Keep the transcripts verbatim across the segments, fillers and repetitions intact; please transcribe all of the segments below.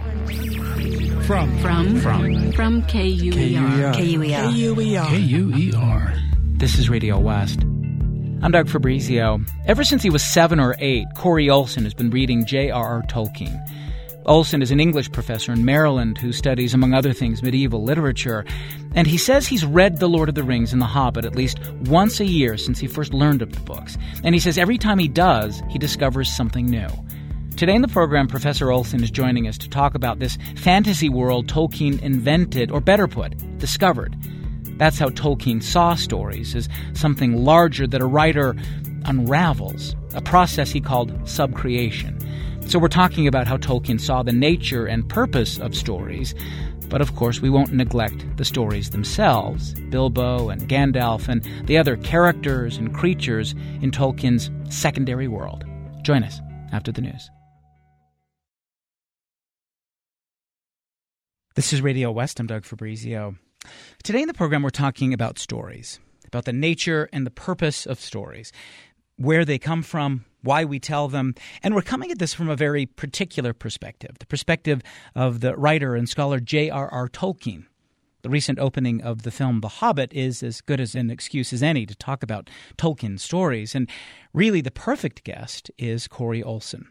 From. From. From. From K U E R. K U E R. K U E R. K U E R. This is Radio West. I'm Doug Fabrizio. Ever since he was seven or eight, Corey Olsen has been reading J R R Tolkien. Olsen is an English professor in Maryland who studies, among other things, medieval literature. And he says he's read The Lord of the Rings and The Hobbit at least once a year since he first learned of the books. And he says every time he does, he discovers something new. Today in the program, Professor Olsen is joining us to talk about this fantasy world Tolkien invented, or better put, discovered. That's how Tolkien saw stories, as something larger that a writer unravels, a process he called subcreation. So we're talking about how Tolkien saw the nature and purpose of stories, but of course we won't neglect the stories themselves, Bilbo and Gandalf and the other characters and creatures in Tolkien's secondary world. Join us after the news. This is Radio West. I'm Doug Fabrizio. Today in the program, we're talking about stories, about the nature and the purpose of stories, where they come from, why we tell them, and we're coming at this from a very particular perspective, the perspective of the writer and scholar J R R Tolkien. The recent opening of the film The Hobbit is as good as an excuse as any to talk about Tolkien stories, and really the perfect guest is Corey Olsen.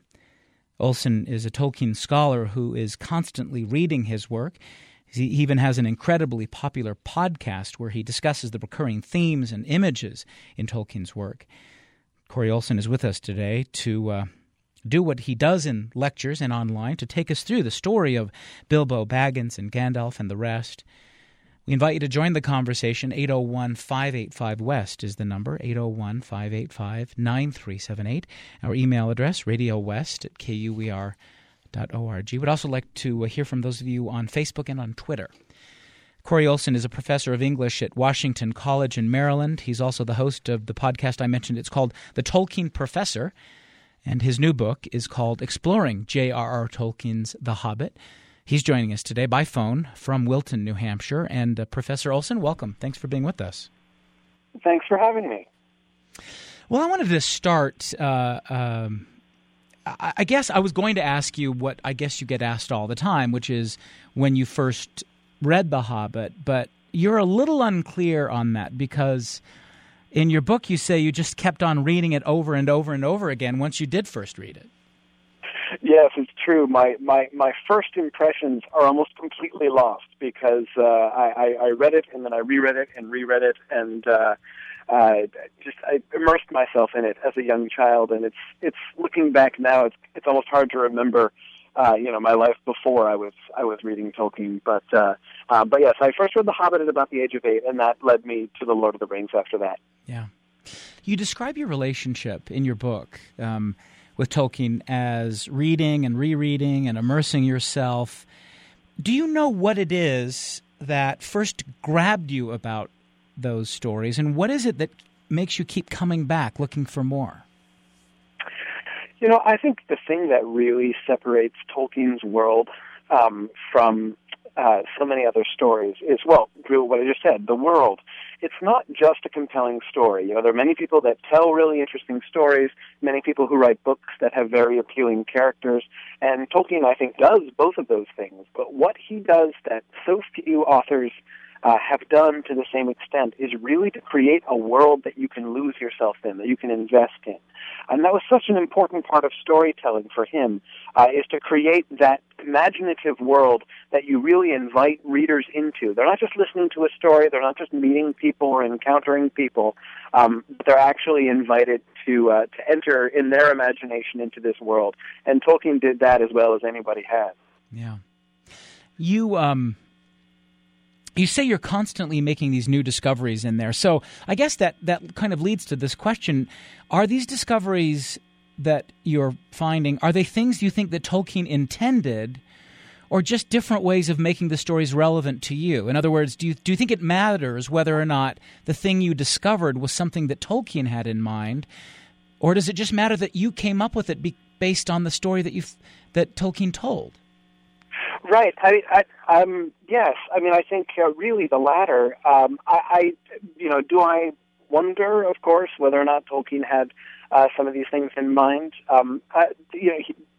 Olsen is a Tolkien scholar who is constantly reading his work. He even has an incredibly popular podcast where he discusses the recurring themes and images in Tolkien's work. Corey Olsen is with us today to uh, do what he does in lectures and online, to take us through the story of Bilbo Baggins and Gandalf and the rest. We invite you to join the conversation. eight oh one, five eight five, W E S T is the number, eight oh one, five eight five, nine three seven eight. Our email address, radiowest at K U E R dot org. We'd also like to hear from those of you on Facebook and on Twitter. Corey Olsen is a professor of English at Washington College in Maryland. He's also the host of the podcast I mentioned. It's called The Tolkien Professor, and his new book is called Exploring J R R Tolkien's The Hobbit. He's joining us today by phone from Wilton, New Hampshire. And uh, Professor Olsen, welcome. Thanks for being with us. Thanks for having me. Well, I wanted to start, uh, um, I, I guess I was going to ask you what I guess you get asked all the time, which is when you first read The Hobbit, but you're a little unclear on that because in your book you say you just kept on reading it over and over and over again once you did first read it. Yes, it's true. My, my, my first impressions are almost completely lost because uh, I, I read it and then I reread it and reread it and uh, uh, just I immersed myself in it as a young child. And it's it's looking back now, it's it's almost hard to remember, uh, you know, my life before I was I was reading Tolkien. But uh, uh, but yes, I first read The Hobbit at about the age of eight, and that led me to The Lord of the Rings after that. Yeah, you describe your relationship in your book Um, with Tolkien as reading and rereading and immersing yourself. Do you know what it is that first grabbed you about those stories, and what is it that makes you keep coming back, looking for more? You know, I think the thing that really separates Tolkien's world um, from uh, so many other stories is, well, really what I just said, the world. It's not just a compelling story. You know, there are many people that tell really interesting stories, many people who write books that have very appealing characters, and Tolkien, I think, does both of those things. But what he does that so few authors uh, have done to the same extent is really to create a world that you can lose yourself in, that you can invest in. And that was such an important part of storytelling for him, uh, is to create that imaginative world that you really invite readers into. They're not just listening to a story, they're not just meeting people or encountering people, um, but they're actually invited to uh, to enter in their imagination into this world. And Tolkien did that as well as anybody has. Yeah. You, um... You say you're constantly making these new discoveries in there. So I guess that, that kind of leads to this question. Are these discoveries that you're finding, are they things you think that Tolkien intended, or just different ways of making the stories relevant to you? In other words, do you, do you think it matters whether or not the thing you discovered was something that Tolkien had in mind, or does it just matter that you came up with it be, based on the story that you that Tolkien told? Right. I, I, um, yes. I mean, I think uh, really the latter. Um, I, I, you know, do I wonder, of course, whether or not Tolkien had uh, some of these things in mind? Um, I, you know, he,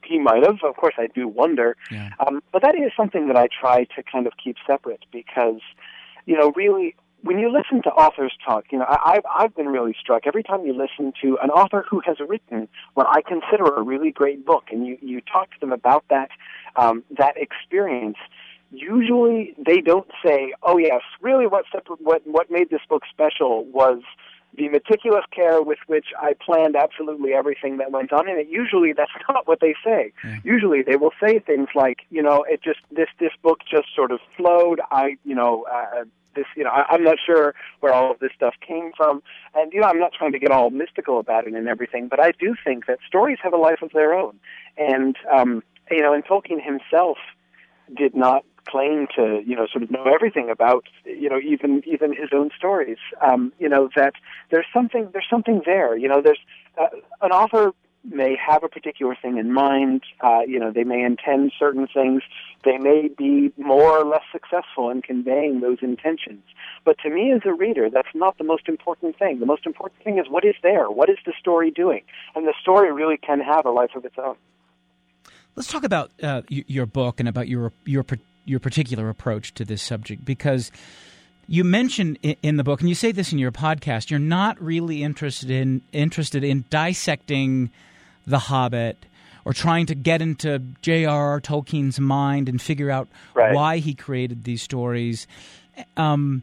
he might have. Of course, I do wonder. Yeah. Um, but that is something that I try to kind of keep separate because, you know, really, when you listen to authors talk, you know, I, I've, I've been really struck every time you listen to an author who has written what I consider a really great book, and you, you talk to them about that, um, that experience. Usually they don't say, oh, yes, really what, separ- what, what made this book special was the meticulous care with which I planned absolutely everything that went on in it. Usually that's not what they say. Yeah. Usually they will say things like, you know, it just, this, this book just sort of flowed. I, you know, uh, this, you know, I, I'm not sure where all of this stuff came from. And, you know, I'm not trying to get all mystical about it and everything, but I do think that stories have a life of their own. And, um, you know, and Tolkien himself did not claim to, you know, sort of know everything about, you know, even even his own stories. Um, you know, that there's something there's something there. You know, there's uh, an author may have a particular thing in mind. Uh, you know, they may intend certain things. They may be more or less successful in conveying those intentions. But to me as a reader, that's not the most important thing. The most important thing is what is there? What is the story doing? And the story really can have a life of its own. Let's talk about uh, your book and about your your your particular approach to this subject, because you mention in the book, and you say this in your podcast, you're not really interested in interested in dissecting The Hobbit or trying to get into J R R. Tolkien's mind and figure out right. why he created these stories. Um,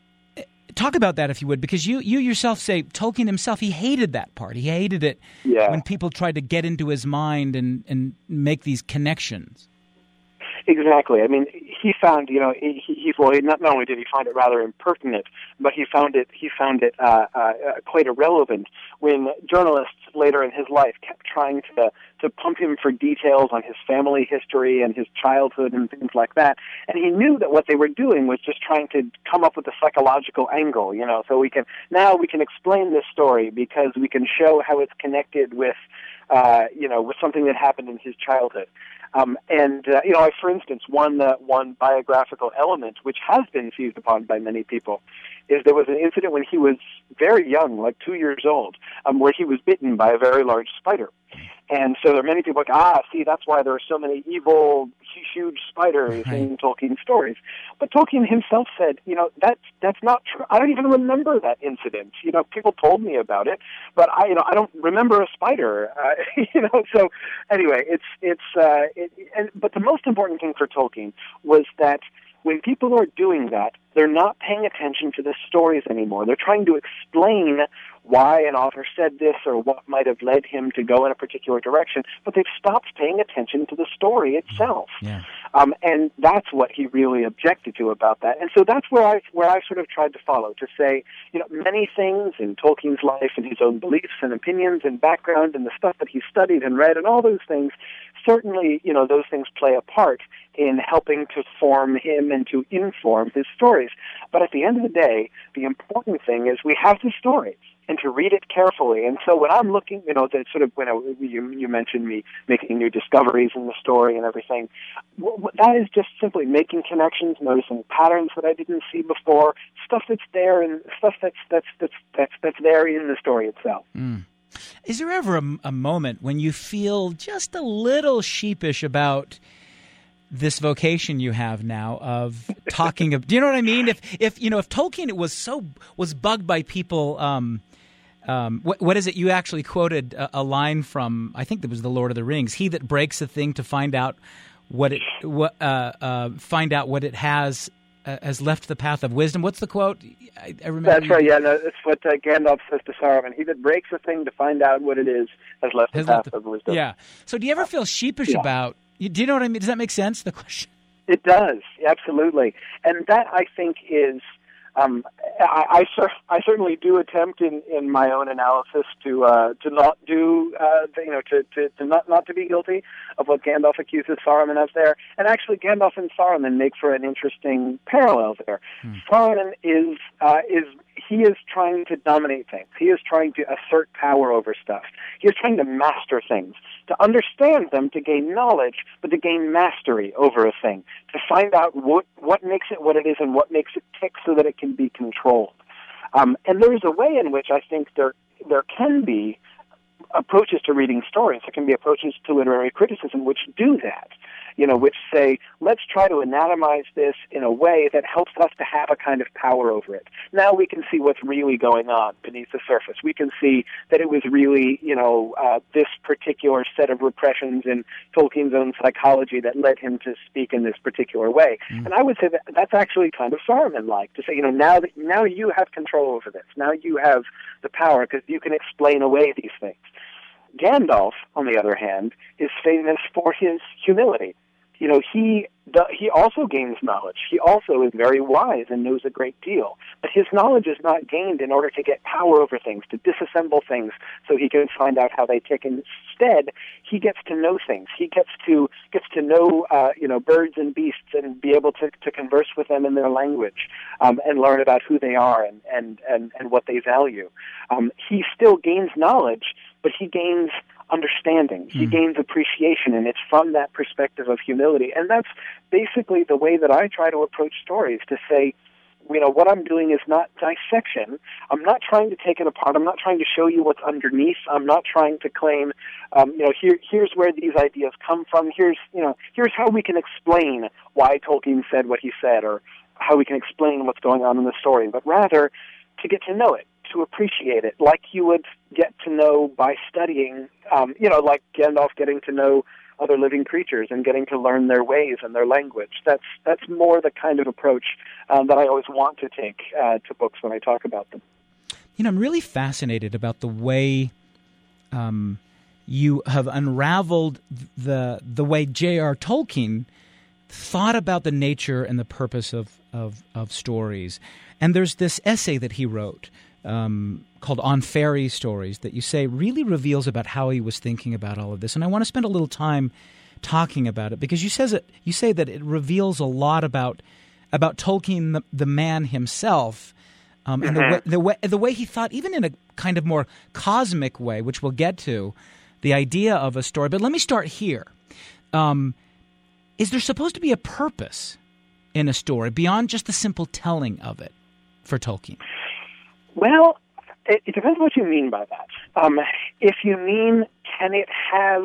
talk about that, if you would, because you, you yourself say Tolkien himself, he hated that part. He hated it yeah. when people tried to get into his mind and, and make these connections. Exactly. I mean, he found, you know, he, he well, not, not only did he find it rather impertinent, but he found it he found it uh, uh, quite irrelevant when journalists later in his life kept trying to to pump him for details on his family history and his childhood and things like that. And he knew that what they were doing was just trying to come up with a psychological angle, you know, so we can now we can explain this story because we can show how it's connected with, uh, you know, with something that happened in his childhood. Um, and, uh, you know, I, for instance, one uh, one biographical element which has been seized upon by many people is there was an incident when he was very young, like two years old, um, where he was bitten by a very large spider. And so there are many people like, ah, see, that's why there are so many evil, huge spiders right. in Tolkien's stories. But Tolkien himself said, you know, that's that's not true. I don't even remember that incident. You know, people told me about it, but I, you know, I don't remember a spider. Uh, you know, so anyway, it's it's. Uh, it, and, but the most important thing for Tolkien was that when people are doing that, they're not paying attention to the stories anymore. They're trying to explain why an author said this or what might have led him to go in a particular direction, but they've stopped paying attention to the story itself. Yeah. Um, and that's what he really objected to about that. And so that's where I where I sort of tried to follow, to say, you know, many things in Tolkien's life and his own beliefs and opinions and background and the stuff that he studied and read and all those things, certainly, you know, those things play a part in helping to form him and to inform his stories. But at the end of the day, the important thing is we have the stories and to read it carefully. And so when I'm looking, you know, that sort of when I, you, you mentioned me making new discoveries in the story and everything, that is just simply making connections, noticing patterns that I didn't see before, stuff that's there and stuff that's that's that's that's that's there in the story itself. Mm. Is there ever a, a moment when you feel just a little sheepish about this vocation you have now of talking? Of, do you know what I mean? If if you know if Tolkien was so was bugged by people. Um, Um, what, what is it? You actually quoted a, a line from, I think it was The Lord of the Rings. He that breaks a thing to find out what it what uh, uh, find out what it has uh, has left the path of wisdom. What's the quote? I, I remember. That's right. Yeah, no, that's what uh, Gandalf says to Saruman. He that breaks a thing to find out what it is has left has the path left the, of wisdom. Yeah. So do you ever feel sheepish yeah. about? You, do you know what I mean? Does that make sense? The question. It does, absolutely, and that I think is. Um, I, I, cer- I certainly do attempt in, in my own analysis to uh, to not do uh, the, you know to, to, to not not to be guilty of what Gandalf accuses Saruman of there, and actually Gandalf and Saruman make for an interesting parallel there. Hmm. Saruman is uh, is he is trying to dominate things. He is trying to assert power over stuff. He is trying to master things, to understand them, to gain knowledge, but to gain mastery over a thing, to find out what what makes it what it is and what makes it tick so that it can be controlled. Um, and there is a way in which I think there there can be approaches to reading stories. There can be approaches to literary criticism which do that, you know, which say, let's try to anatomize this in a way that helps us to have a kind of power over it. Now we can see what's really going on beneath the surface. We can see that it was really, you know, uh, this particular set of repressions in Tolkien's own psychology that led him to speak in this particular way. Mm. And I would say that that's actually kind of Saruman-like, to say, you know, now that now you have control over this. Now you have the power because you can explain away these things. Gandalf, on the other hand, is famous for his humility. You know, he the, he also gains knowledge. He also is very wise and knows a great deal. But his knowledge is not gained in order to get power over things, to disassemble things so he can find out how they tick. Instead, he gets to know things. He gets to gets to know, uh, you know, birds and beasts and be able to, to converse with them in their language um, and learn about who they are and, and, and, and what they value. Um, he still gains knowledge, but he gains understanding. He mm. gains appreciation, and it's from that perspective of humility. And that's basically the way that I try to approach stories, to say, you know, what I'm doing is not dissection. I'm not trying to take it apart. I'm not trying to show you what's underneath. I'm not trying to claim, um, you know, here, here's where these ideas come from. Here's, you know, here's how we can explain why Tolkien said what he said, or how we can explain what's going on in the story, but rather to get to know it, to appreciate it, like you would get to know by studying, um, you know, like Gandalf getting to know other living creatures and getting to learn their ways and their language. That's that's more the kind of approach um, that I always want to take uh, to books when I talk about them. You know, I'm really fascinated about the way um, you have unraveled the the way J R Tolkien thought about the nature and the purpose of, of, of stories. And there's this essay that he wrote um, called On Fairy Stories that you say really reveals about how he was thinking about all of this. And I want to spend a little time talking about it, because you says it, you say that it reveals a lot about about Tolkien, the, the man himself, um, and mm-hmm. the, way, the, way, the way he thought, even in a kind of more cosmic way, which we'll get to, the idea of a story. But let me start here. Um, is there supposed to be a purpose in a story beyond just the simple telling of it for Tolkien? Well, it, it depends what you mean by that. Um, if you mean, can it have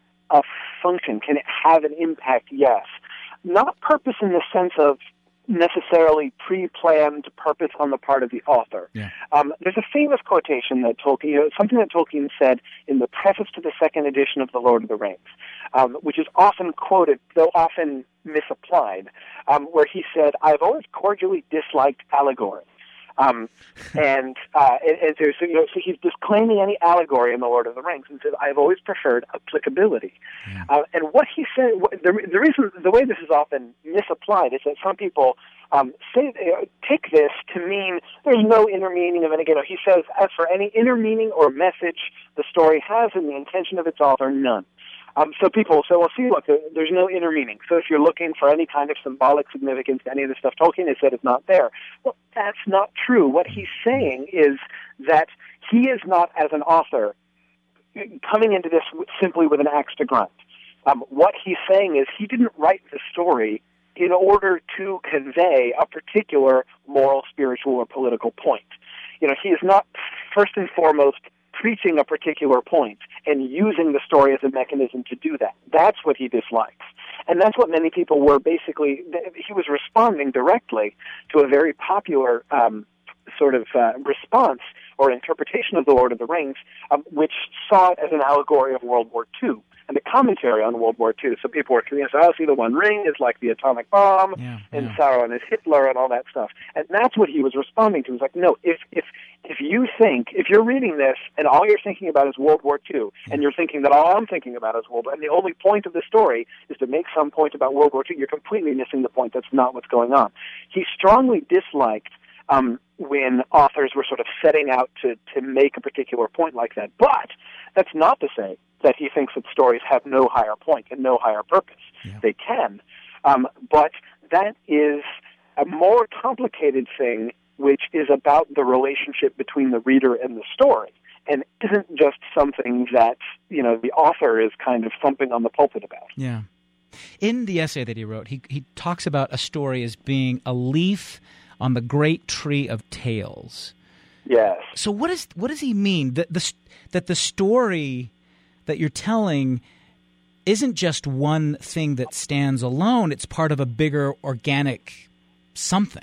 a function? Can it have an impact? Yes. Not purpose in the sense of necessarily pre-planned purpose on the part of the author. Yeah. Um, there's a famous quotation that Tolkien, you know, something that Tolkien said in the preface to the second edition of The Lord of the Rings, um, which is often quoted, though often misapplied, um, where he said, "I've always cordially disliked allegory." Um, and, uh, and, and so, so, you know, so he's disclaiming any allegory in The Lord of the Rings and says, "I've always preferred applicability." Yeah. Uh, and what he said, what, the, the reason, the way this is often misapplied is that some people um, say, uh, take this to mean there's no inner meaning of any, you know, he says, as for any inner meaning or message the story has in the intention of its author, none. Um, so people will say, well, see, look, there's no inner meaning. So if you're looking for any kind of symbolic significance to any of the stuff Tolkien has said, it's not there. Well, that's not true. What he's saying is that he is not, as an author, coming into this simply with an axe to grind. Um, what he's saying is he didn't write the story in order to convey a particular moral, spiritual, or political point. You know, he is not, first and foremost, preaching a particular point and using the story as a mechanism to do that. That's what he dislikes. And that's what many people were basically, he was responding directly to a very popular um, sort of uh, response or interpretation of The Lord of the Rings, um, which saw it as an allegory of World War Two and a commentary on World War Two. So people were saying, oh, see, the One Ring is like the atomic bomb, yeah, and yeah. Sauron is Hitler and all that stuff. And that's what he was responding to. He was like, no, if if if you think, if you're reading this and all you're thinking about is World War Two, yeah. and you're thinking that all I'm thinking about is World War, and the only point of the story is to make some point about World War Two, you're completely missing the point. That's not what's going on. He strongly disliked um, when authors were sort of setting out to, to make a particular point like that. But that's not to say that he thinks that stories have no higher point and no higher purpose. Yeah. They can. Um, but that is a more complicated thing, which is about the relationship between the reader and the story, and isn't just something that, you know, the author is kind of thumping on the pulpit about. Yeah. In the essay that he wrote, he, he talks about a story as being a leaf on the great tree of tales. Yes. So what is what does he mean that the that the story that you're telling isn't just one thing that stands alone? It's part of a bigger organic something.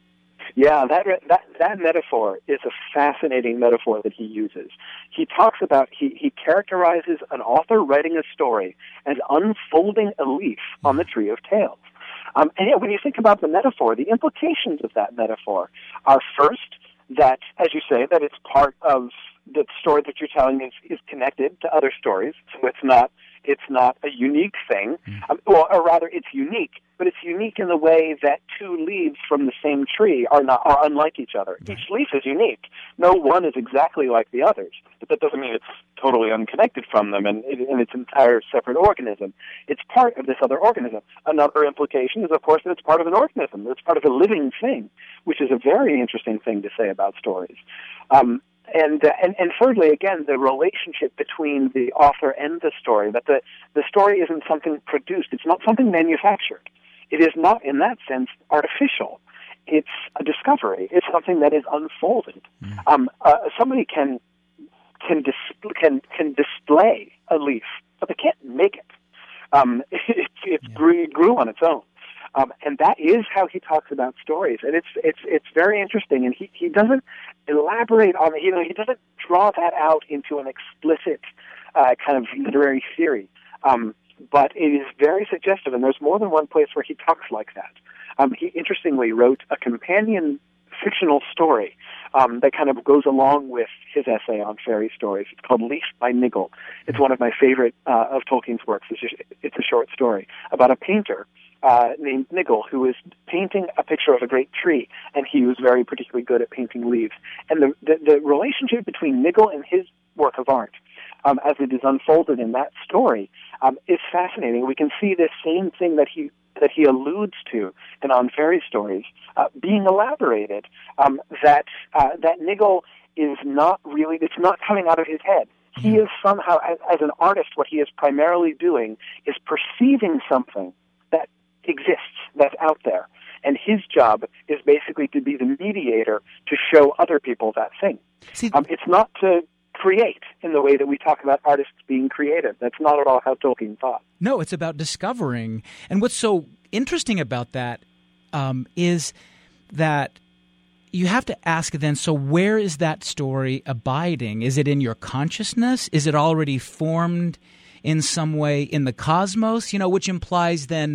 Yeah, that that that metaphor is a fascinating metaphor that he uses. He talks about he he characterizes an author writing a story as unfolding a leaf on the tree of tales. Um, and yet, when you think about the metaphor, the implications of that metaphor are first that, as you say, that it's part of the story that you're telling is, is connected to other stories, so it's not it's not a unique thing, um, or, or rather, it's unique, but it's unique in the way that two leaves from the same tree are not are unlike each other. Right. Each leaf is unique. No one is exactly like the others, but that doesn't mean it's totally unconnected from them and in its entire separate organism. It's part of this other organism. Another implication is, of course, that it's part of an organism. It's part of a living thing, which is a very interesting thing to say about stories. Um, And, uh, and and thirdly, again, the relationship between the author and the story, that the, the story isn't something produced. It's not something manufactured. It is not, in that sense, artificial. It's a discovery. It's something that is unfolded. Mm. Um, uh, somebody can can, dis- can can display a leaf, but they can't make it. Um, it it yeah. grew, grew on its own. Um, and that is how he talks about stories, and it's it's it's very interesting. And he, he doesn't elaborate on it. You know, he doesn't draw that out into an explicit uh, kind of literary theory. Um, but it is very suggestive, and there's more than one place where he talks like that. Um, he interestingly wrote a companion fictional story um, that kind of goes along with his essay on fairy stories. It's called Leaf by Niggle. It's one of my favorite uh, of Tolkien's works. It's, just, it's a short story about a painter Uh, named Niggle, who was painting a picture of a great tree, and he was very particularly good at painting leaves. And the the, the relationship between Niggle and his work of art, um, as it is unfolded in that story, um, is fascinating. We can see this same thing that he that he alludes to in On Fairy Stories uh, being elaborated. Um, that uh, that Niggle is not really; it's not coming out of his head. He is somehow, as, as an artist, what he is primarily doing is perceiving something that exists, that's out there. And his job is basically to be the mediator to show other people that thing. See, um, it's not to create in the way that we talk about artists being creative. That's not at all how Tolkien thought. No, it's about discovering. And what's so interesting about that um, is that you have to ask then, so where is that story abiding? Is it in your consciousness? Is it already formed in some way in the cosmos? You know, which implies then,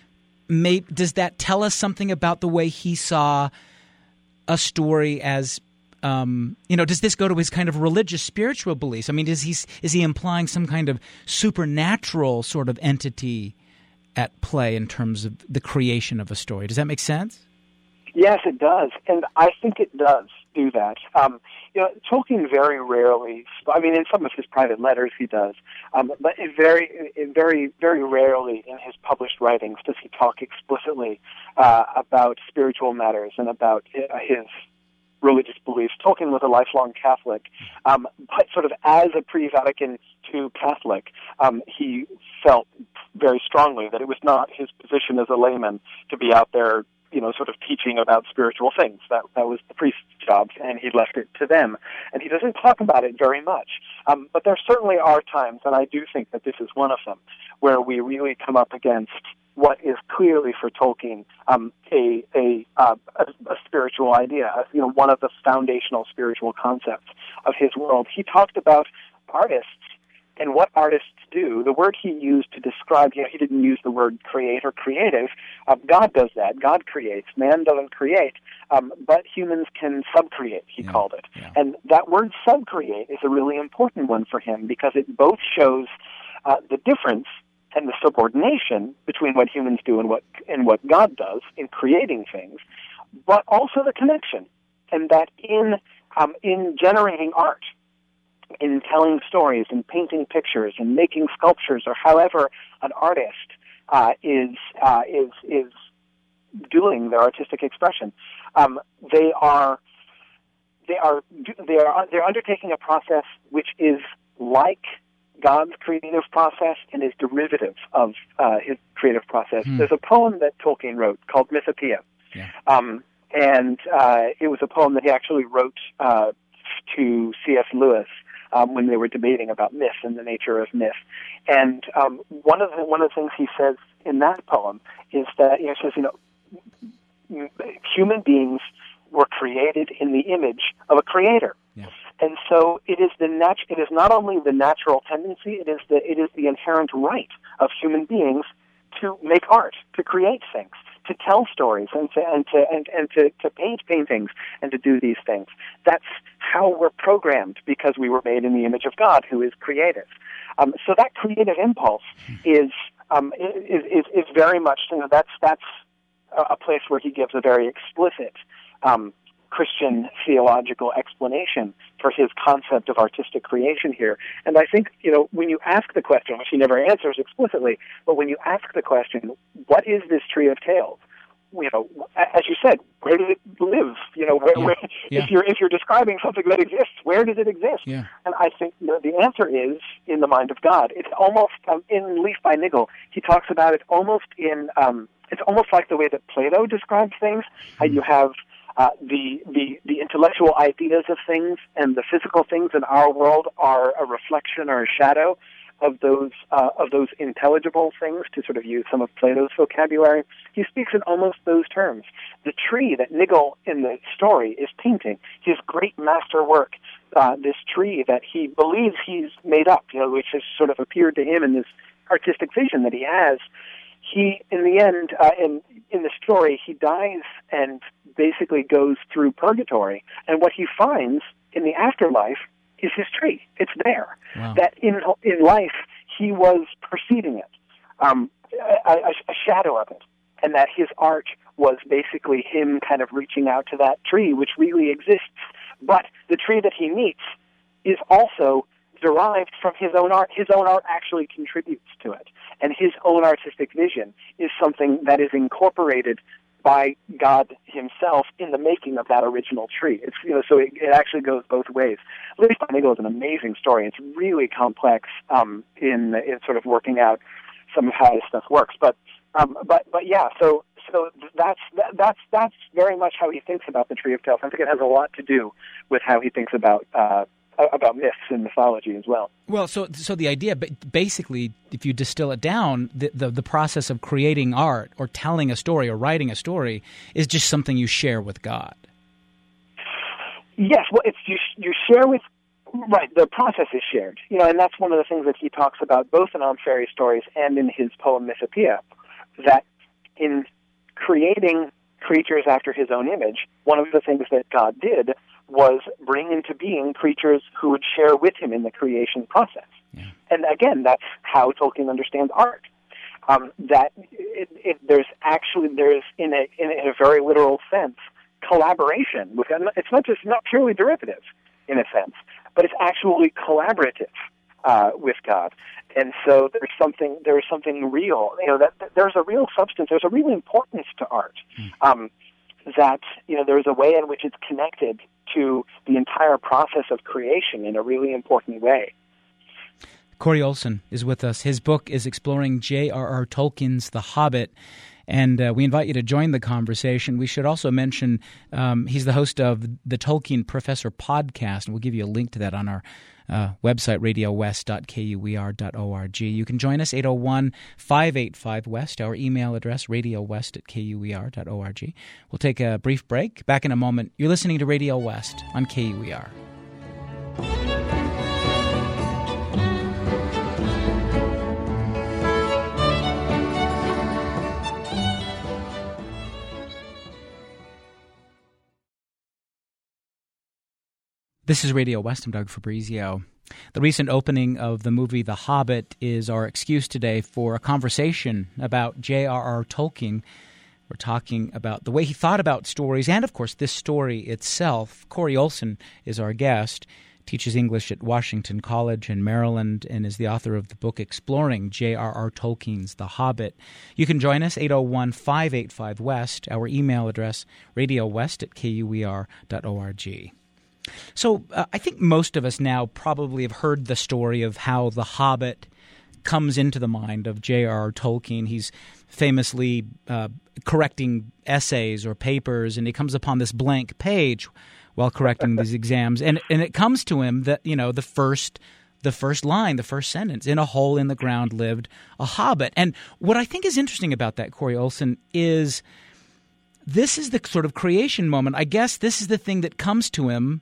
May, does that tell us something about the way he saw a story as, um, you know, does this go to his kind of religious, spiritual beliefs? I mean, is he, is he implying some kind of supernatural sort of entity at play in terms of the creation of a story? Does that make sense? Yes, it does. And I think it does do that. Um, you know, Tolkien very rarely, I mean, in some of his private letters he does, um, but it very, it very, very rarely in his published writings does he talk explicitly uh, about spiritual matters and about uh, his religious beliefs. Tolkien was a lifelong Catholic, um, but sort of as a pre-Vatican two Catholic, um, he felt very strongly that it was not his position as a layman to be out there, you know, sort of teaching about spiritual things. That that was the priest's job, and he left it to them. And he doesn't talk about it very much. Um, but there certainly are times, and I do think that this is one of them, where we really come up against what is clearly for Tolkien um, a, a, uh, a a spiritual idea, you know, one of the foundational spiritual concepts of his world. He talked about artists and what artists do. The word he used to describe, you know, he didn't use the word create or creative. Um, God does that. God creates. Man doesn't create, um, but humans can subcreate, he yeah, called it. Yeah. And that word subcreate is a really important one for him because it both shows uh, the difference and the subordination between what humans do and what and what God does in creating things, but also the connection, and that in um, in generating art, in telling stories and painting pictures and making sculptures, or however an artist uh, is uh, is is doing their artistic expression, um, they are they are they are they're undertaking a process which is like God's creative process and is derivative of uh, his creative process. Hmm. There's a poem that Tolkien wrote called Mythopoeia. Yeah. Um, and uh, it was a poem that he actually wrote uh, to C S. Lewis um, when they were debating about myth and the nature of myth. And um, one of the one of the things he says in that poem is that, you know, he says, you know, human beings were created in the image of a creator. Yeah. And so it is the nat- it is not only the natural tendency, it is the it is the inherent right of human beings to make art, to create things, to tell stories, and to and to and, and to, to paint paintings, and to do these things. That's how we're programmed, because we were made in the image of God, who is creative. Um, so that creative impulse is um, is, is is very much, you know, that's that's a place where he gives a very explicit Um, Christian theological explanation for his concept of artistic creation here. And I think, you know, when you ask the question, which he never answers explicitly, but when you ask the question, what is this tree of tales? You know, as you said, where does it live? You know, where, yeah. where, Yeah. if you're if you're describing something that exists, where does it exist? Yeah. And I think, you know, the answer is in the mind of God. It's almost um, in Leaf by Niggle. He talks about it almost in. Um, it's almost like the way that Plato describes things. How you have Uh, the, the the intellectual ideas of things and the physical things in our world are a reflection or a shadow of those uh, of those intelligible things, to sort of use some of Plato's vocabulary. He speaks in almost those terms. The tree that Niggle in the story is painting, his great masterwork, uh, this tree that he believes he's made up, you know, which has sort of appeared to him in this artistic vision that he has. He, in the end, uh, in in the story, he dies and basically goes through purgatory. And what he finds in the afterlife is his tree. It's there. Wow. That in in life he was perceiving it, um, a, a, a shadow of it, and that his art was basically him kind of reaching out to that tree, which really exists. But the tree that he meets is also derived from his own art. His own art actually contributes to it. And his own artistic vision is something that is incorporated by God himself in the making of that original tree. It's, you know, so it, it actually goes both ways. Leaf by Niggle is an amazing story. It's really complex um, in in sort of working out some of how this stuff works. But um, but but yeah, so so that's that, that's that's very much how he thinks about the Tree of Tales. I think it has a lot to do with how he thinks about uh, about myths and mythology as well. Well, so so the idea, basically, if you distill it down, the, the the process of creating art or telling a story or writing a story is just something you share with God. Yes, well, it's you you share with right. The process is shared, you know, and that's one of the things that he talks about both in On Fairy Stories and in his poem Mythopoeia. That in creating creatures after his own image, one of the things that God did was bring into being creatures who would share with him in the creation process. Yeah. And again, that's how Tolkien understands art. Um, that it, it, there's actually, there's in a, in a in a very literal sense, collaboration with God. It's not just, not purely derivative in a sense, but it's actually collaborative uh, with God. And so there's something, there's something real, you know, that, that there's a real substance, there's a real importance to art. Mm. Um, that, you know, there's a way in which it's connected to the entire process of creation in a really important way. Corey Olsen is with us. His book is exploring J R R Tolkien's The Hobbit, and uh, we invite you to join the conversation. We should also mention um, he's the host of the Tolkien Professor podcast, and we'll give you a link to that on our uh, website, radio west dot k u e r dot org. You can join us, eight oh one, five eight five, West, our email address, radio west at k u e r dot org. We'll take a brief break. Back in a moment. You're listening to Radio West on K U E R. This is Radio West. I'm Doug Fabrizio. The recent opening of the movie The Hobbit is our excuse today for a conversation about J R R Tolkien. We're talking about the way he thought about stories and, of course, this story itself. Corey Olsen is our guest, teaches English at Washington College in Maryland, and is the author of the book Exploring J R R Tolkien's The Hobbit. You can join us, eight oh one, five eight five, West, our email address, radio west at k u e r dot org. So uh, I think most of us now probably have heard the story of how The Hobbit comes into the mind of J R R. Tolkien. He's famously uh, correcting essays or papers, and he comes upon this blank page while correcting these exams, and and it comes to him that, you know, the first the first line, the first sentence, in a hole in the ground lived a hobbit. And what I think is interesting about that, Corey Olsen, is this is the sort of creation moment. I guess this is the thing that comes to him,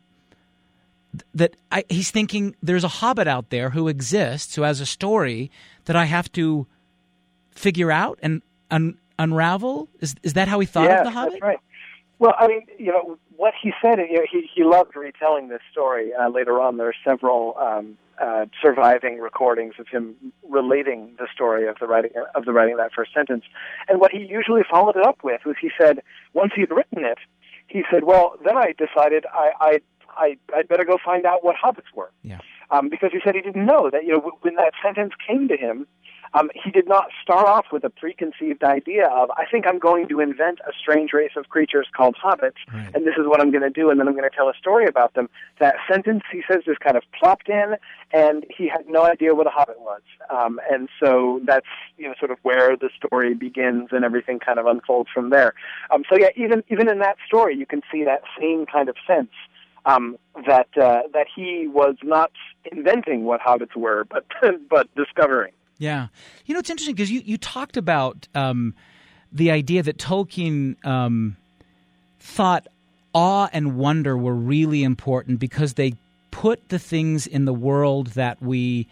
that I, he's thinking there's a hobbit out there who exists, who has a story that I have to figure out and un, unravel. Is is that how he thought yeah, of the Hobbit? That's right. Well, I mean, you know, what he said, you know, he, he loved retelling this story. Uh, later on, there are several um, uh, surviving recordings of him relating the story of the writing of the writing of that first sentence. And what he usually followed it up with was, he said, once he had written it, he said, well, then I decided I, I, I, I'd better go find out what hobbits were. Yeah. Um, because he said he didn't know that, you know, when that sentence came to him, Um, he did not start off with a preconceived idea of, I think I'm going to invent a strange race of creatures called hobbits, right. and this is what I'm going to do, and then I'm going to tell a story about them. That sentence, he says, just kind of plopped in, and he had no idea what a hobbit was. Um, and so that's, you know, sort of where the story begins, and everything kind of unfolds from there. Um, so yeah, even even in that story, you can see that same kind of sense. Um, that uh, that he was not inventing what hobbits were, but but discovering. Yeah. You know, it's interesting because you, you talked about um, the idea that Tolkien um, thought awe and wonder were really important because they put the things in the world that we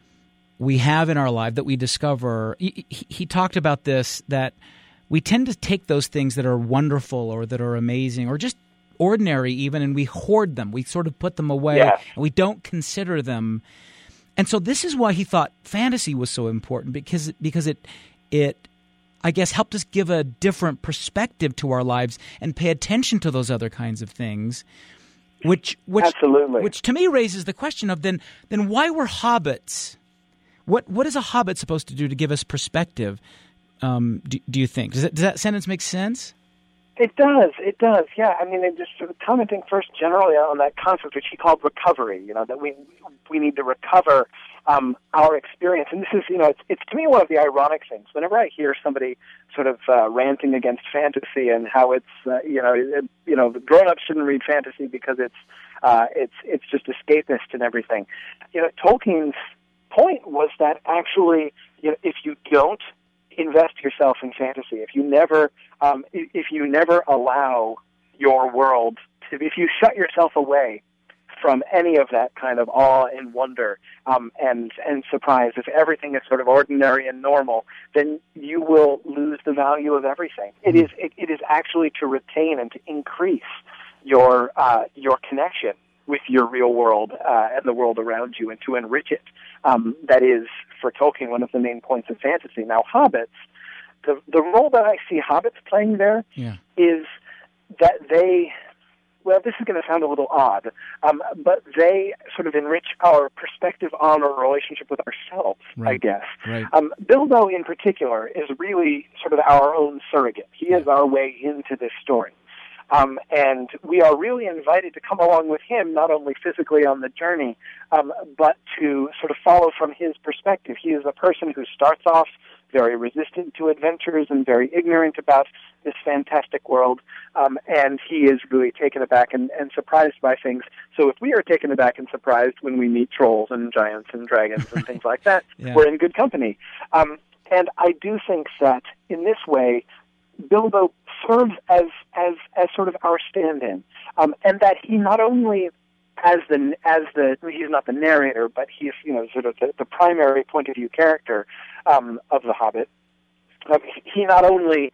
we have in our life, that we discover. He, he, he talked about this, that we tend to take those things that are wonderful or that are amazing or just ordinary even, and we hoard them. We sort of put them away, yeah. and we don't consider them. And so this is why he thought fantasy was so important, because because it it I guess helped us give a different perspective to our lives and pay attention to those other kinds of things, which which Absolutely. which to me raises the question of then then why were hobbits? What what is a hobbit supposed to do to give us perspective? Um, do, do you think does that, does that sentence make sense? It does. It does. Yeah. I mean, just sort of commenting first generally on that concept, which he called recovery. You know, that we we need to recover um, our experience. And this is, you know, it's, it's to me one of the ironic things. Whenever I hear somebody sort of uh, ranting against fantasy and how it's, uh, you know, it, you know, the grown-ups shouldn't read fantasy because it's uh, it's it's just escapist and everything. You know, Tolkien's point was that actually, you know, if you don't invest yourself in fantasy, if you never um, if you never allow your world to, if you shut yourself away from any of that kind of awe and wonder um, and and surprise, if everything is sort of ordinary and normal, then you will lose the value of everything. It is it, it is actually to retain and to increase your uh, your connection with your real world uh, and the world around you, and to enrich it. Um, that is, for Tolkien, one of the main points of fantasy. Now, hobbits, the the role that I see hobbits playing there yeah. is that they, well, this is going to sound a little odd, um, but they sort of enrich our perspective on our relationship with ourselves, right. I guess. Right. Um, Bilbo, in particular, is really sort of our own surrogate. He is our way into this story. Um, and we are really invited to come along with him, not only physically on the journey, um, but to sort of follow from his perspective. He is a person who starts off very resistant to adventures and very ignorant about this fantastic world, um, and he is really taken aback and, and surprised by things. So if we are taken aback and surprised when we meet trolls and giants and dragons and things like that, yeah. we're in good company. Um, and I do think that in this way, Bilbo serves as as as sort of our stand-in, um, and that he not only as the as the he's not the narrator, but he's you know sort of the, the primary point of view character um, of the Hobbit. Um, he not only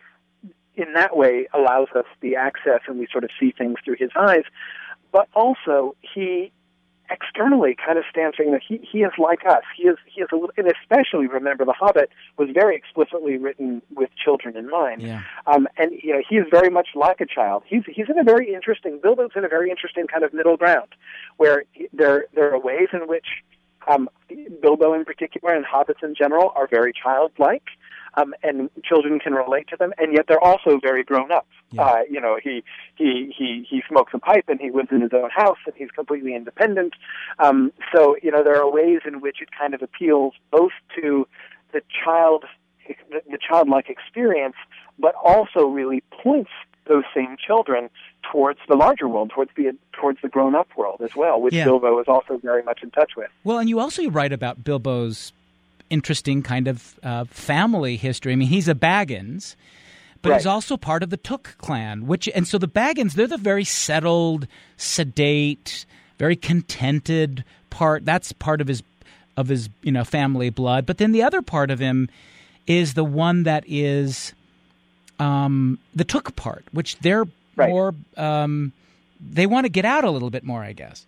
in that way allows us the access and we sort of see things through his eyes, but also he externally kind of stands saying that he, he is like us. He is he is a little, and especially remember, The Hobbit was very explicitly written with children in mind. Yeah. Um, and you know he is very much like a child. He's he's in a very interesting Bilbo's in a very interesting kind of middle ground, where he, there there are ways in which um, Bilbo in particular and hobbits in general are very childlike. um, and children can relate to them, and yet they're also very grown up. Yeah. Uh, you know, he, he, he, he smokes a pipe and he lives in his own house and he's completely independent. Um, so, you know, there are ways in which it kind of appeals both to the child, the childlike experience, but also really points those same children towards the larger world, towards the towards the grown-up world as well, which Yeah. Bilbo is also very much in touch with. Well, and you also write about Bilbo's interesting kind of uh, family history. I mean, he's a Baggins, but Right. he's also part of the Took clan, which, and so the Baggins, they're the very settled, sedate, very contented part. That's part of his of his you know family blood. But then the other part of him is the one that is um, the Took part, which they're Right. more. Um, they want to get out a little bit more, I guess.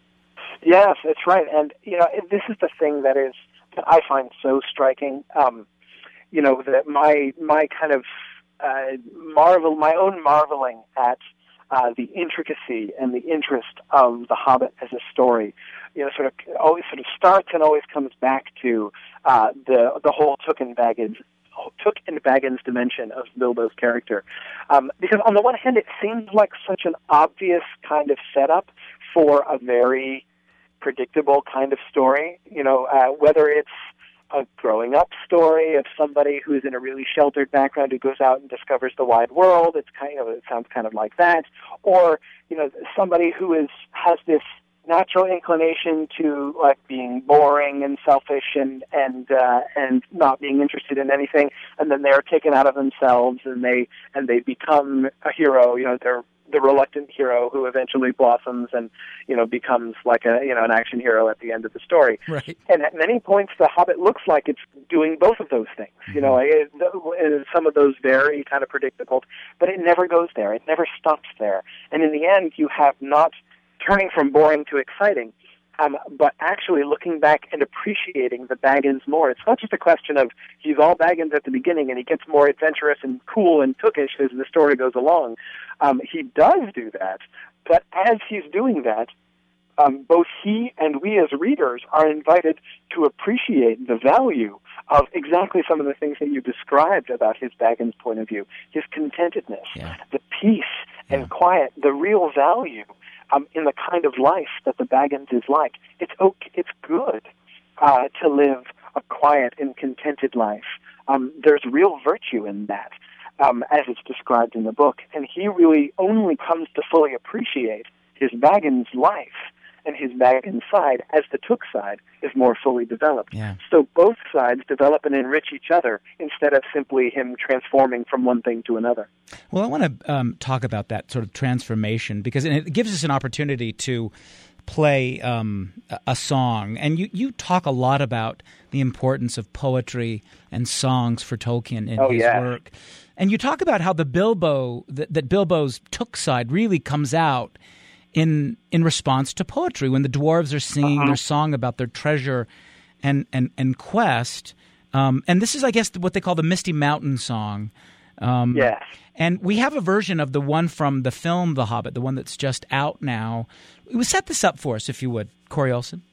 Yes, that's right. And, you know, this is the thing that is that I find so striking. Um, you know, that my my kind of uh, marvel, my own marveling at uh, the intricacy and the interest of The Hobbit as a story, you know, sort of always sort of starts and always comes back to uh, the the whole Took and Baggins Took and Baggins dimension of Bilbo's character. Um, because on the one hand, it seems like such an obvious kind of setup for a very predictable kind of story. You know, uh, whether it's a growing up story of somebody who's in a really sheltered background who goes out and discovers the wide world, it's kind of, it sounds kind of like that. Or, you know, somebody who is has this natural inclination to like being boring and selfish and and uh, and not being interested in anything, and then they're taken out of themselves and they and they become a hero. You know, they're the reluctant hero who eventually blossoms and you know becomes like a you know an action hero at the end of the story. Right. And at many points, The Hobbit looks like it's doing both of those things. Mm-hmm. You know, it, it, some of those very kind of predictable, but it never goes there. It never stops there. And in the end, you have not turning from boring to exciting, um, but actually looking back and appreciating the Baggins more. It's not just a question of he's all Baggins at the beginning and he gets more adventurous and cool and tookish as the story goes along. Um, he does do that, but as he's doing that, um, both he and we as readers are invited to appreciate the value of exactly some of the things that you described about his Baggins point of view, his contentedness, Yeah. the peace Yeah. and quiet, the real value Um, in the kind of life that the Baggins is like. It's okay, it's good uh, to live a quiet and contented life. Um, there's real virtue in that, um, as it's described in the book. And he really only comes to fully appreciate his Baggins life and his Baggins side as the Took side is more fully developed. Yeah. So both sides develop and enrich each other instead of simply him transforming from one thing to another. Well, I want to um, talk about that sort of transformation because it gives us an opportunity to play um, a song. And you, you talk a lot about the importance of poetry and songs for Tolkien in oh, his yeah. work. And you talk about how the Bilbo, that, that Bilbo's Took side really comes out in in response to poetry. When the dwarves are singing uh-huh. their song about their treasure and, and, and quest. Um, and this is, I guess, what they call the Misty Mountain song. Um, yes. And we have a version of the one from the film The Hobbit, the one that's just out now. Set this up for us, if you would, Corey Olsen.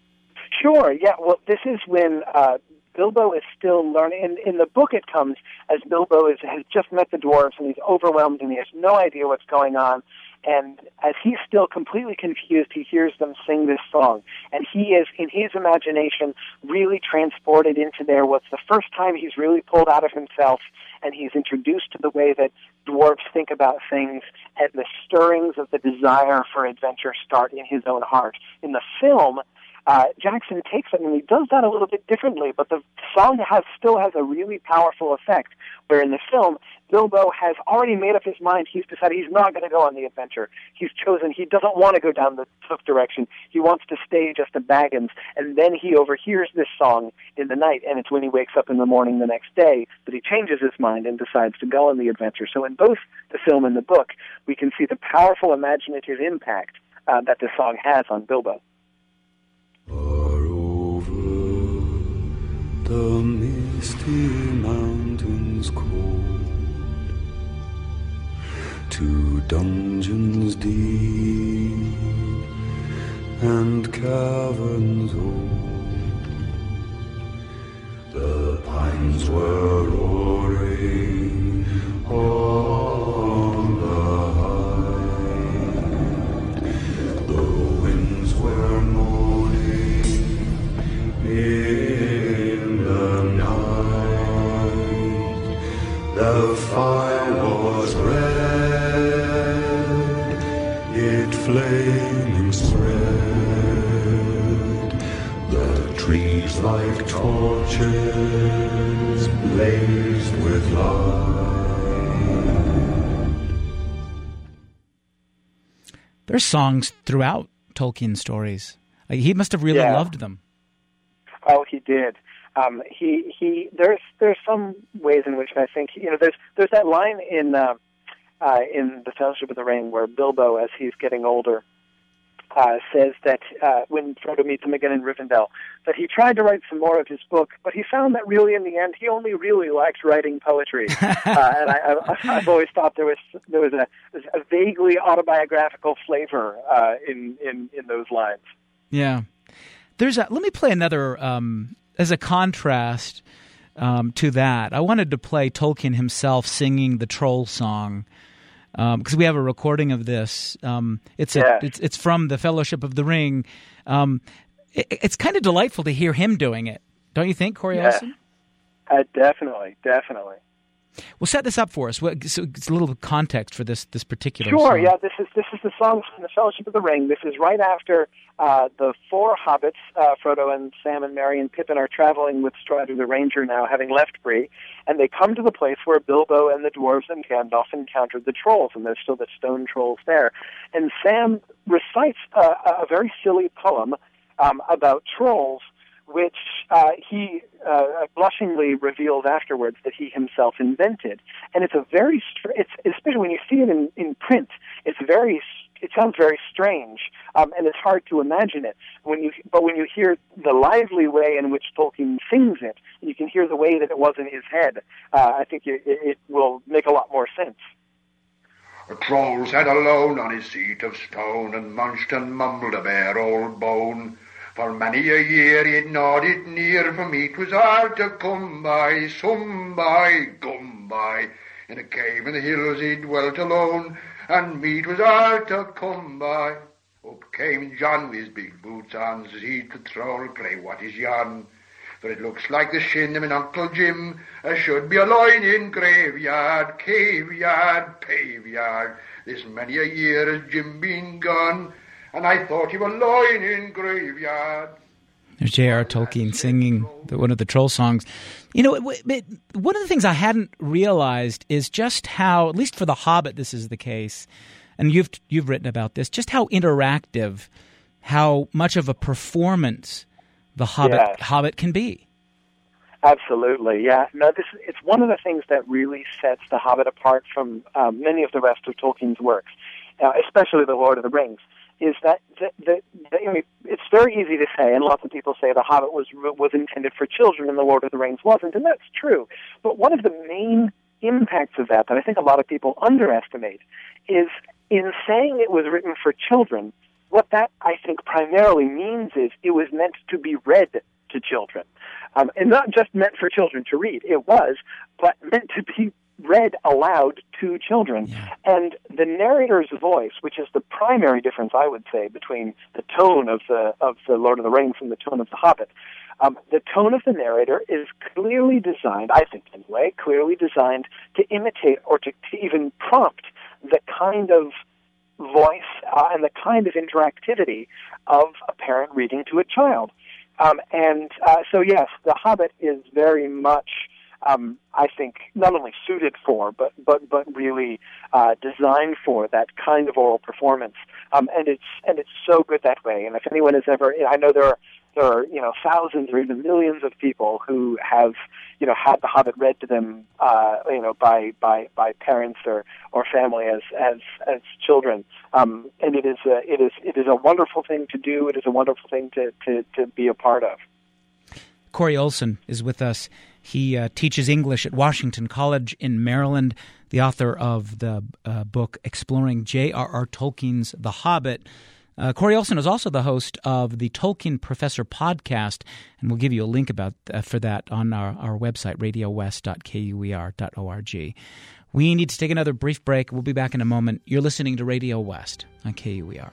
Sure, yeah. Well, this is when uh, Bilbo is still learning. In, in the book, it comes as Bilbo is, has just met the dwarves, and he's overwhelmed, and he has no idea what's going on. And as he's still completely confused, he hears them sing this song. And he is, in his imagination, really transported into there. What's the first time he's really pulled out of himself, and he's introduced to the way that dwarves think about things, and the stirrings of the desire for adventure start in his own heart. In the film, uh, Jackson takes it, and he does that a little bit differently, but the song has still has a really powerful effect, where in the film, Bilbo has already made up his mind. He's decided he's not going to go on the adventure. He's chosen, he doesn't want to go down the Took direction. He wants to stay just a Baggins. And then he overhears this song in the night, and it's when he wakes up in the morning the next day that he changes his mind and decides to go on the adventure. So in both the film and the book, we can see the powerful imaginative impact uh, that this song has on Bilbo. Far over the misty mountains cold, to dungeons deep and caverns old, the pine winds were roaring on the height. The winds were moaning in the night. The fire was red, it flaming spread. The trees like torches blazed with light. There's songs throughout Tolkien's stories. Like, he must have really Yeah. loved them. Oh, he did. Um, he he. There's there's some ways in which I think you know. There's there's that line in uh, uh, in the Fellowship of the Ring where Bilbo, as he's getting older, uh, says that uh, when Frodo meets him again in Rivendell, that he tried to write some more of his book, but he found that really in the end he only really liked writing poetry. uh, and I, I, I've always thought there was there was a, a vaguely autobiographical flavor uh, in, in in those lines. Yeah. There's a, let me play another, um, as a contrast um, to that. I wanted to play Tolkien himself singing the Troll song, because um, we have a recording of this. Um, it's, a, Yes. it's it's from the Fellowship of the Ring. Um, it, it's kind of delightful to hear him doing it, don't you think, Corey Yeah. Olsen? Uh, definitely, definitely. Well, set this up for us. What, so it's a little context for this this particular Sure, song. yeah. This is this is the song from the Fellowship of the Ring. This is right after uh, the four hobbits, uh, Frodo and Sam and Merry and Pippin, are traveling with Strider the Ranger now, having left Bree, and they come to the place where Bilbo and the dwarves and Gandalf encountered the trolls, and there's still the stone trolls there. And Sam recites a, a very silly poem um, about trolls, which uh, he uh, blushingly revealed afterwards that he himself invented. And it's a very, str- it's especially when you see it in, in print, it's very, it sounds very strange, um, and it's hard to imagine it. When you, but when you hear the lively way in which Tolkien sings it, and you can hear the way that it was in his head, uh, I think it, it will make a lot more sense. A troll sat alone on his seat of stone, and munched and mumbled a bare old bone. For many a year he'd gnawed it near, for meat was hard to come by, some by, come by. In a cave in the hills he dwelt alone, and meat was hard to come by. Up came John with his big boots on, says he to the troll, pray what is yon? For it looks like the shin of an Uncle Jim, as should be a loin in graveyard, caveyard, paveyard. This many a year has Jim been gone, and I thought he were lying in graveyard. There's J R R Tolkien singing the, one of the Troll songs. You know, it, it, one of the things I hadn't realized is just how, at least for The Hobbit, this is the case, and you've you've written about this, just how interactive, how much of a performance the Hobbit Yes. Hobbit can be. Absolutely, yeah. No, this it's one of the things that really sets The Hobbit apart from um, many of the rest of Tolkien's works, uh, especially The Lord of the Rings. Is that the, the, the, I mean, it's very easy to say, and lots of people say The Hobbit was was intended for children and The Lord of the Rings wasn't, and that's true. But one of the main impacts of that that I think a lot of people underestimate is in saying it was written for children, what that I think primarily means is it was meant to be read to children. Um, and not just meant for children to read, it was, but meant to be read aloud to children. Yeah. And the narrator's voice, which is the primary difference, I would say, between the tone of the of the Lord of the Rings and the tone of the Hobbit, um, the tone of the narrator is clearly designed, I think anyway, clearly designed to imitate or to, to even prompt the kind of voice uh, and the kind of interactivity of a parent reading to a child. Um, and uh, so, yes, The Hobbit is very much, um, I think, not only suited for, but but but really uh, designed for that kind of oral performance. Um, and it's and it's so good that way. And if anyone has ever, I know there are there are you know thousands or even millions of people who have you know had The Hobbit read to them, uh, you know, by by by parents or or family as as as children. Um, and it is a it is it is a wonderful thing to do. It is a wonderful thing to to, to be a part of. Corey Olsen is with us. He uh, teaches English at Washington College in Maryland, the author of the uh, book Exploring J R R Tolkien's The Hobbit. Uh, Corey Olsen is also the host of the Tolkien Professor podcast, and we'll give you a link about uh, for that on our, our website, radio west dot k u e r dot org. We need to take another brief break. We'll be back in a moment. You're listening to Radio West on K U E R.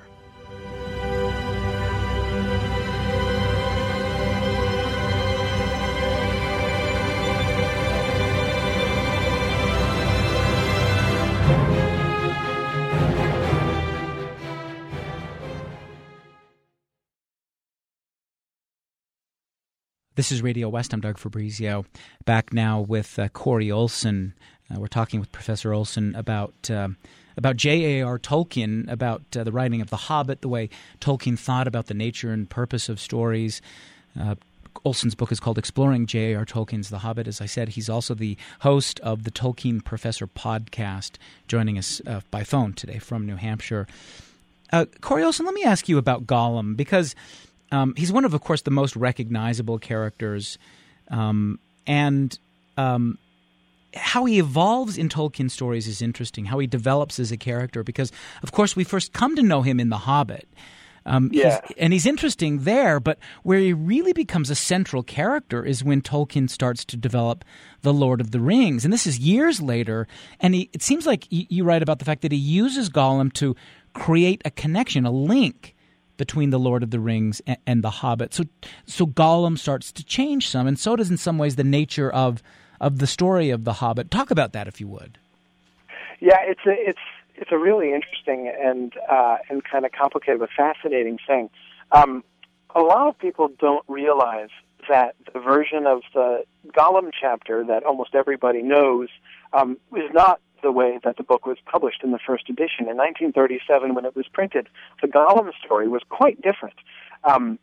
This is Radio West. I'm Doug Fabrizio. Back now with uh, Corey Olsen. Uh, we're talking with Professor Olsen about uh, about J A R Tolkien, about uh, the writing of The Hobbit, the way Tolkien thought about the nature and purpose of stories. Uh, Olsen's book is called Exploring J A R Tolkien's The Hobbit. As I said, he's also the host of the Tolkien Professor podcast, joining us uh, by phone today from New Hampshire. Uh, Corey Olsen, let me ask you about Gollum, because Um, he's one of, of course, the most recognizable characters, um, and um, how he evolves in Tolkien stories is interesting, how he develops as a character, because, of course, we first come to know him in The Hobbit. Um, yeah. he's, and he's interesting there, but where he really becomes a central character is when Tolkien starts to develop The Lord of the Rings. And this is years later, and he, it seems like you, you write about the fact that he uses Gollum to create a connection, a link between The Lord of the Rings and, and The Hobbit. So so Gollum starts to change some, and so does in some ways the nature of of the story of The Hobbit. Talk about that, if you would. Yeah, it's a, it's it's a really interesting and uh, and kind of complicated but fascinating thing. Um, a lot of people don't realize that the version of the Gollum chapter that almost everybody knows um, is not the way that the book was published in the first edition. In nineteen thirty-seven, when it was printed, the Gollum story was quite different. Um,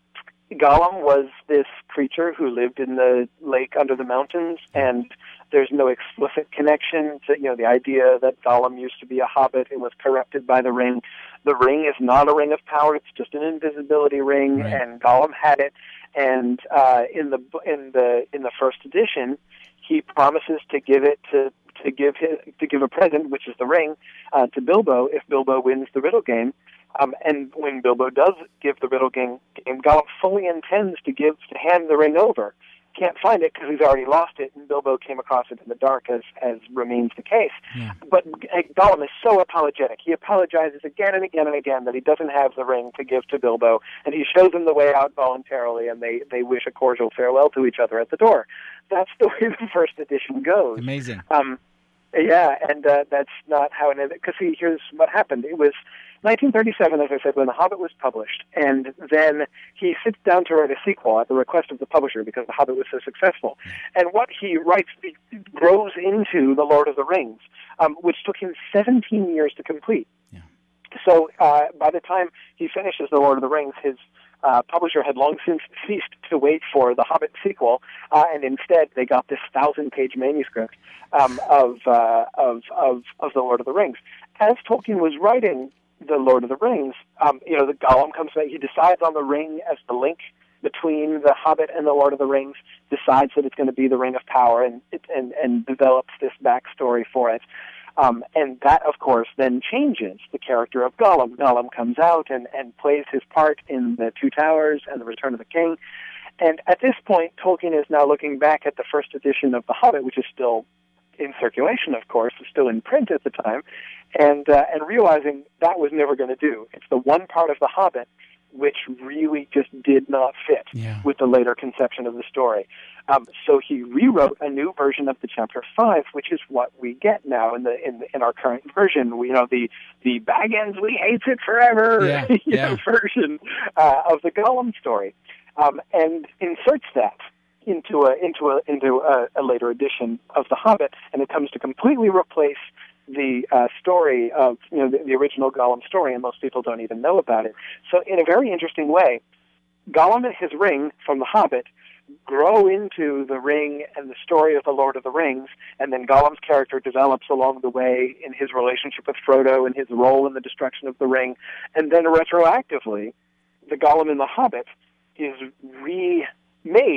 Gollum was this creature who lived in the lake under the mountains, and there's no explicit connection to, you know, the idea that Gollum used to be a hobbit. It was corrupted by the ring. The ring is not a ring of power; it's just an invisibility ring, right. And Gollum had it. And uh, in the in the in the first edition, he promises to give it to. to give his, to give a present, which is the ring, uh, to Bilbo if Bilbo wins the riddle game. Um, and when Bilbo does give the riddle game, game, Gollum fully intends to give to hand the ring over. Can't find it because he's already lost it, and Bilbo came across it in the dark, as as remains the case. Yeah. But uh, Gollum is so apologetic. He apologizes again and again and again that he doesn't have the ring to give to Bilbo, and he shows him the way out voluntarily, and they, they wish a cordial farewell to each other at the door. That's the way the first edition goes. Amazing. Um, yeah, and uh, that's not how it ended. Because, see, here's what happened. It was nineteen thirty-seven, as I said, when The Hobbit was published, and then he sits down to write a sequel at the request of the publisher because The Hobbit was so successful. And what he writes grows into The Lord of the Rings, um, which took him seventeen years to complete. Yeah. So uh, by the time he finishes The Lord of the Rings, his Uh, publisher had long since ceased to wait for the Hobbit sequel, uh, and instead they got this thousand-page manuscript um, of, uh, of of of the Lord of the Rings. As Tolkien was writing the Lord of the Rings, um, you know, the Gollum comes back. He decides on the ring as the link between the Hobbit and the Lord of the Rings. Decides that it's going to be the Ring of Power, and and and develops this backstory for it. Um, and that, of course, then changes the character of Gollum. Gollum comes out and, and plays his part in The Two Towers and The Return of the King. And at this point, Tolkien is now looking back at the first edition of The Hobbit, which is still in circulation, of course, is still in print at the time, and uh, and realizing that was never going to do. It's the one part of The Hobbit which really just did not fit yeah. with the later conception of the story. Um, so he rewrote a new version of the chapter five, which is what we get now in the in, in our current version. We, you know, the the Baggins, we hates it forever yeah. you yeah. know, version uh, of the Gollum story, um, and inserts that into a into a into a, a later edition of The Hobbit, and it comes to completely replace the uh, story of, you know, the, the original Gollum story, and most people don't even know about it. So in a very interesting way, Gollum and his ring from The Hobbit grow into the ring and the story of the Lord of the Rings, and then Gollum's character develops along the way in his relationship with Frodo and his role in the destruction of the ring, and then retroactively, the Gollum in The Hobbit is remade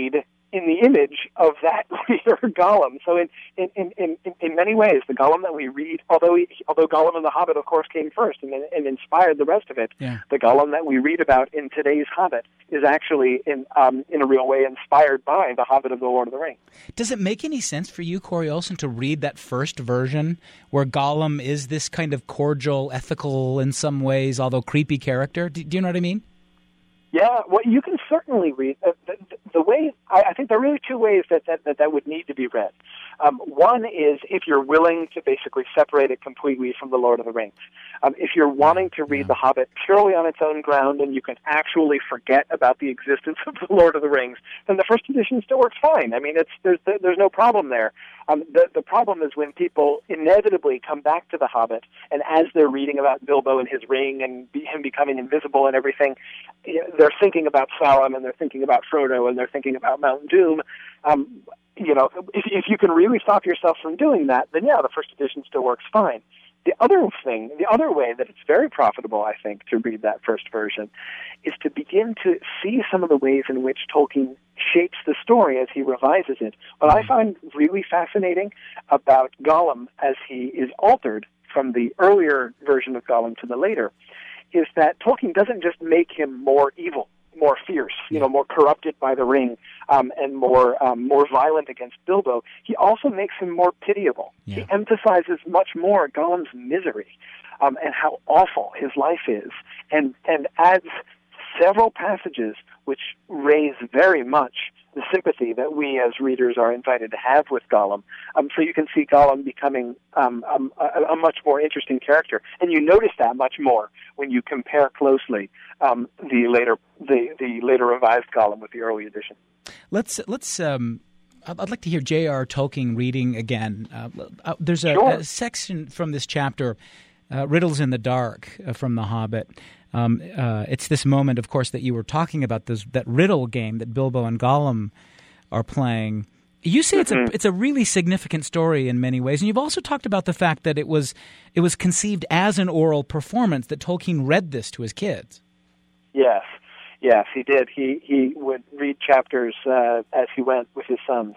in the image of that reader Gollum. So in in, in, in, in many ways, the Gollum that we read, although he, although Gollum and the Hobbit, of course, came first and, and inspired the rest of it, yeah. the Gollum that we read about in today's Hobbit is actually, in um, in a real way, inspired by the Hobbit of the Lord of the Rings. Does it make any sense for you, Corey Olsen, to read that first version where Gollum is this kind of cordial, ethical, in some ways, although creepy character? Do, do you know what I mean? Yeah, well, you can certainly read uh, the, the way. I, I think there are really two ways that that, that, that would need to be read. Um, one is if you're willing to basically separate it completely from the Lord of the Rings. Um, if you're wanting to read yeah. The Hobbit purely on its own ground and you can actually forget about the existence of the Lord of the Rings, then the first edition still works fine. I mean, it's there's there's no problem there. Um, the the problem is when people inevitably come back to The Hobbit, and as they're reading about Bilbo and his ring and be, him becoming invisible and everything, you know, they're thinking about Sauron and they're thinking about Frodo and they're thinking about Mount Doom. Um, you know, if, if you can really stop yourself from doing that, then yeah, the first edition still works fine. The other thing, the other way that it's very profitable, I think, to read that first version is to begin to see some of the ways in which Tolkien shapes the story as he revises it. What I find really fascinating about Gollum as he is altered from the earlier version of Gollum to the later is that Tolkien doesn't just make him more evil, more fierce, you know, more corrupted by the ring, um, and more um, more violent against Bilbo. He also makes him more pitiable. Yeah. He emphasizes much more Gollum's misery um, and how awful his life is, and and adds several passages which raise very much the sympathy that we as readers are invited to have with Gollum. Um, so you can see Gollum becoming um, um, a, a much more interesting character, and you notice that much more when you compare closely um, the later the, the later revised Gollum with the early edition. Let's let's. Um, I'd like to hear J R. Tolkien reading again. Uh, uh, there's a, Sure. a section from this chapter, uh, "Riddles in the Dark" uh, from The Hobbit. Um, uh, it's this moment, of course, that you were talking about, this, that riddle game that Bilbo and Gollum are playing. You say it's a it's a really significant story in many ways, and you've also talked about the fact that it was it was conceived as an oral performance, that Tolkien read this to his kids. Yes, yes, he did. He he would read chapters uh, as he went with his sons.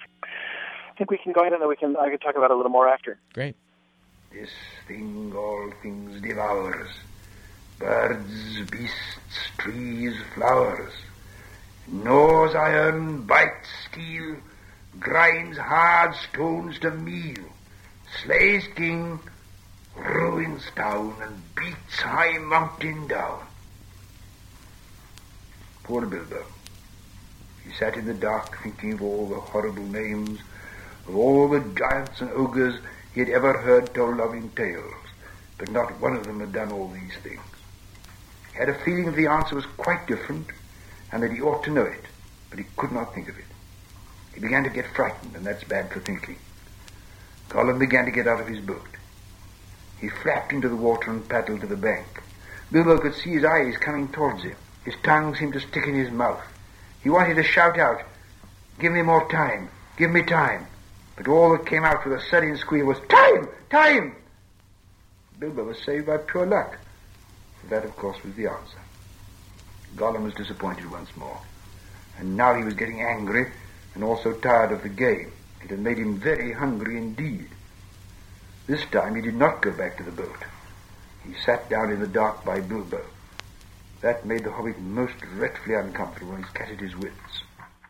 I think we can go ahead and we can I can talk about it a little more after. Great. This thing all things devours. Birds, beasts, trees, flowers. Gnaws iron, bites steel, grinds hard stones to meal, slays king, ruins town, and beats high mountain down. Poor Bilbo. He sat in the dark thinking of all the horrible names, of all the giants and ogres he had ever heard told of in tales, but not one of them had done all these things. He had a feeling that the answer was quite different and that he ought to know it, but he could not think of it. He began to get frightened, and that's bad for thinking. Gollum began to get out of his boat. He flapped into the water and paddled to the bank. Bilbo could see his eyes coming towards him. His tongue seemed to stick in his mouth. He wanted to shout out, "Give me more time, give me time." But all that came out with a sudden squeal was, "Time! Time!" Bilbo was saved by pure luck. That, of course, was the answer. Gollum was disappointed once more, and now he was getting angry and also tired of the game. It had made him very hungry indeed. This time he did not go back to the boat. He sat down in the dark by Bilbo. That made the Hobbit most dreadfully uncomfortable, and he scattered his wits.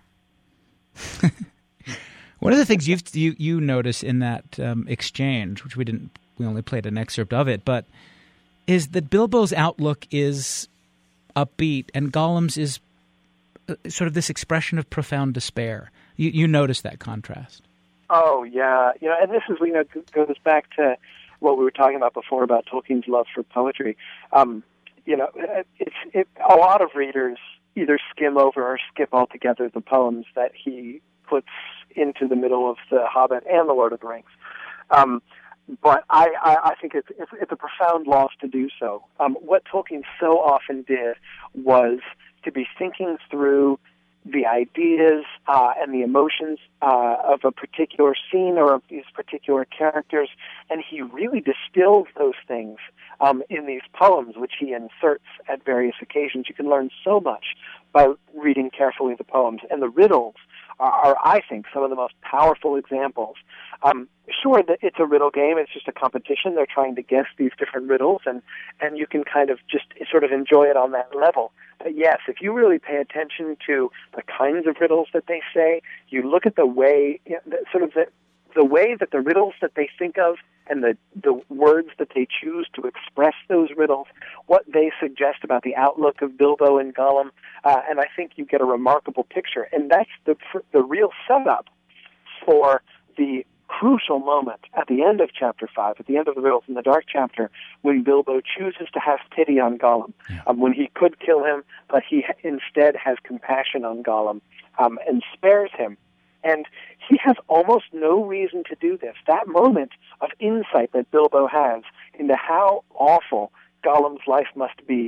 One of the things you've, you you notice in that um, exchange, which we didn't, we only played an excerpt of it, but is that Bilbo's outlook is upbeat and Gollum's is sort of this expression of profound despair. You, you notice that contrast. Oh, yeah. You know, and this is, you know, goes back to what we were talking about before about Tolkien's love for poetry. Um, you know, it's it, a lot of readers either skim over or skip altogether the poems that he puts into the middle of The Hobbit and The Lord of the Rings. Um, But I, I, I think it's, it's it's a profound loss to do so. Um, what Tolkien so often did was to be thinking through the ideas uh, and the emotions uh, of a particular scene or of these particular characters, and he really distilled those things um, in these poems, which he inserts at various occasions. You can learn so much by reading carefully the poems, and the riddles are, are I think, some of the most powerful examples. Um, sure, it's a riddle game. It's just a competition. They're trying to guess these different riddles, and, and you can kind of just sort of enjoy it on that level. But yes, if you really pay attention to the kinds of riddles that they say, you look at the way, you know, the, sort of the, the way that the riddles that they think of and the, the words that they choose to express those riddles, what they suggest about the outlook of Bilbo and Gollum, uh, and I think you get a remarkable picture. And that's the the real setup for the crucial moment at the end of chapter five, at the end of the Riddles in the Dark chapter, when Bilbo chooses to have pity on Gollum, yeah. um, when he could kill him, but he instead has compassion on Gollum um, and spares him. And he has almost no reason to do this. That moment of insight that Bilbo has into how awful Gollum's life must be,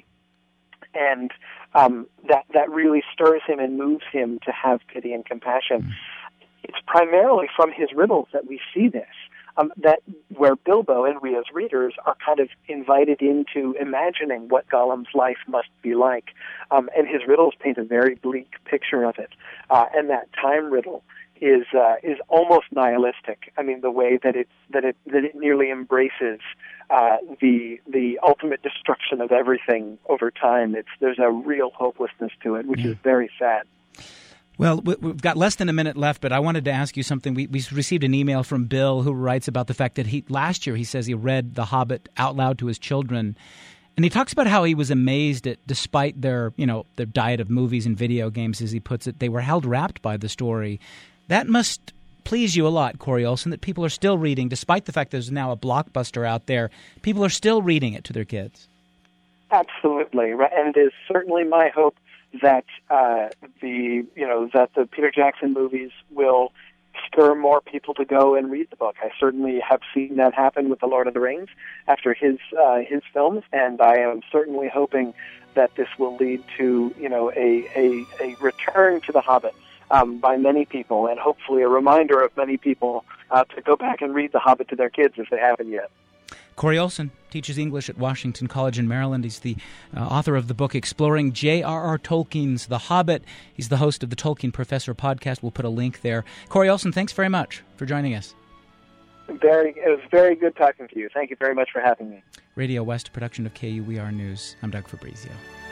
and um, that, that really stirs him and moves him to have pity and compassion. Mm. It's primarily from his riddles that we see this, um, that where Bilbo and we as readers are kind of invited into imagining what Gollum's life must be like. Um, and his riddles paint a very bleak picture of it. Uh, and that time riddle is uh, is almost nihilistic. I mean, the way that it that it that it nearly embraces uh, the the ultimate destruction of everything over time. It's there's a real hopelessness to it, which yeah. is very sad. Well, we've got less than a minute left, but I wanted to ask you something. We, we received an email from Bill who writes about the fact that he last year he says he read The Hobbit out loud to his children, and he talks about how he was amazed at, despite their you know their diet of movies and video games, as he puts it, they were held rapt by the story. That must please you a lot, Corey Olsen, that people are still reading, despite the fact there's now a blockbuster out there. People are still reading it to their kids. Absolutely, and it is certainly my hope that uh, the you know that the Peter Jackson movies will stir more people to go and read the book. I certainly have seen that happen with The Lord of the Rings after his uh, his films, and I am certainly hoping that this will lead to you know a a, a return to The Hobbit um, by many people, and hopefully a reminder of many people uh, to go back and read The Hobbit to their kids if they haven't yet. Corey Olsen teaches English at Washington College in Maryland. He's the uh, author of the book Exploring J R R. Tolkien's The Hobbit. He's the host of the Tolkien Professor podcast. We'll put a link there. Corey Olsen, thanks very much for joining us. Very, it was very good talking to you. Thank you very much for having me. Radio West, production of K U E R News. I'm Doug Fabrizio.